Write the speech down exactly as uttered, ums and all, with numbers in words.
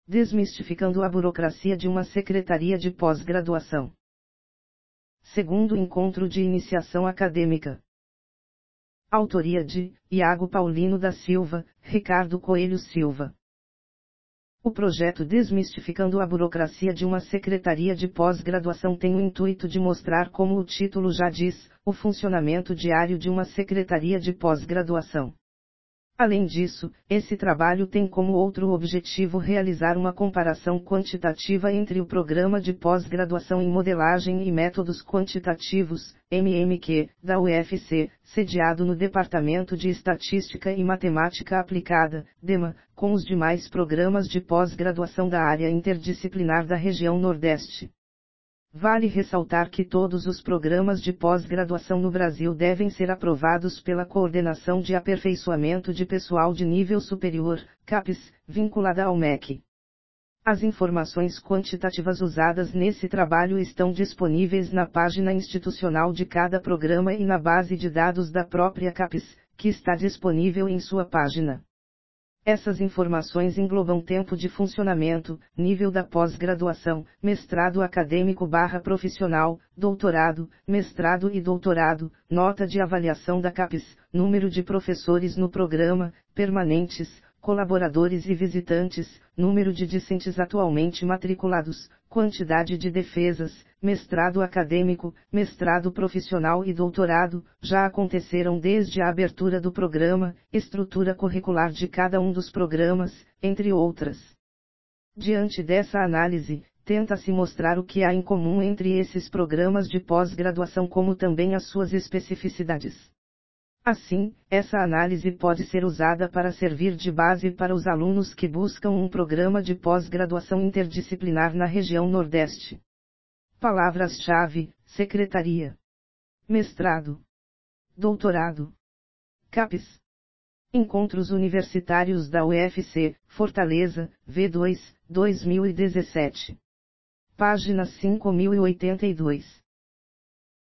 Desmistificando a burocracia de uma secretaria de pós-graduação. Segundo encontro de iniciação acadêmica. Autoria de Iago Paulino da Silva, Ricardo Coelho Silva. O projeto Desmistificando a burocracia de uma secretaria de pós-graduação tem o intuito de mostrar, como o título já diz, o funcionamento diário de uma secretaria de pós-graduação. Além disso, esse trabalho tem como outro objetivo realizar uma comparação quantitativa entre o Programa de Pós-Graduação em Modelagem e Métodos Quantitativos, M M Q, da U F C, sediado no Departamento de Estatística e Matemática Aplicada, D E M A, com os demais programas de pós-graduação da área interdisciplinar da região Nordeste. Vale ressaltar que todos os programas de pós-graduação no Brasil devem ser aprovados pela Coordenação de Aperfeiçoamento de Pessoal de Nível Superior, CAPES, vinculada ao M E C. As informações quantitativas usadas nesse trabalho estão disponíveis na página institucional de cada programa e na base de dados da própria CAPES, que está disponível em sua página. Essas informações englobam tempo de funcionamento, nível da pós-graduação, mestrado acadêmico barra profissional, doutorado, mestrado e doutorado, nota de avaliação da CAPES, número de professores no programa, permanentes, colaboradores e visitantes, número de discentes atualmente matriculados, quantidade de defesas, mestrado acadêmico, mestrado profissional e doutorado, já aconteceram desde a abertura do programa, estrutura curricular de cada um dos programas, entre outras. Diante dessa análise, tenta-se mostrar o que há em comum entre esses programas de pós-graduação como também as suas especificidades. Assim, essa análise pode ser usada para servir de base para os alunos que buscam um programa de pós-graduação interdisciplinar na região Nordeste. Palavras-chave: secretaria, mestrado, doutorado, CAPES. Encontros Universitários da U F C, Fortaleza, V dois, dois mil e dezessete. Página cinco mil e oitenta e dois.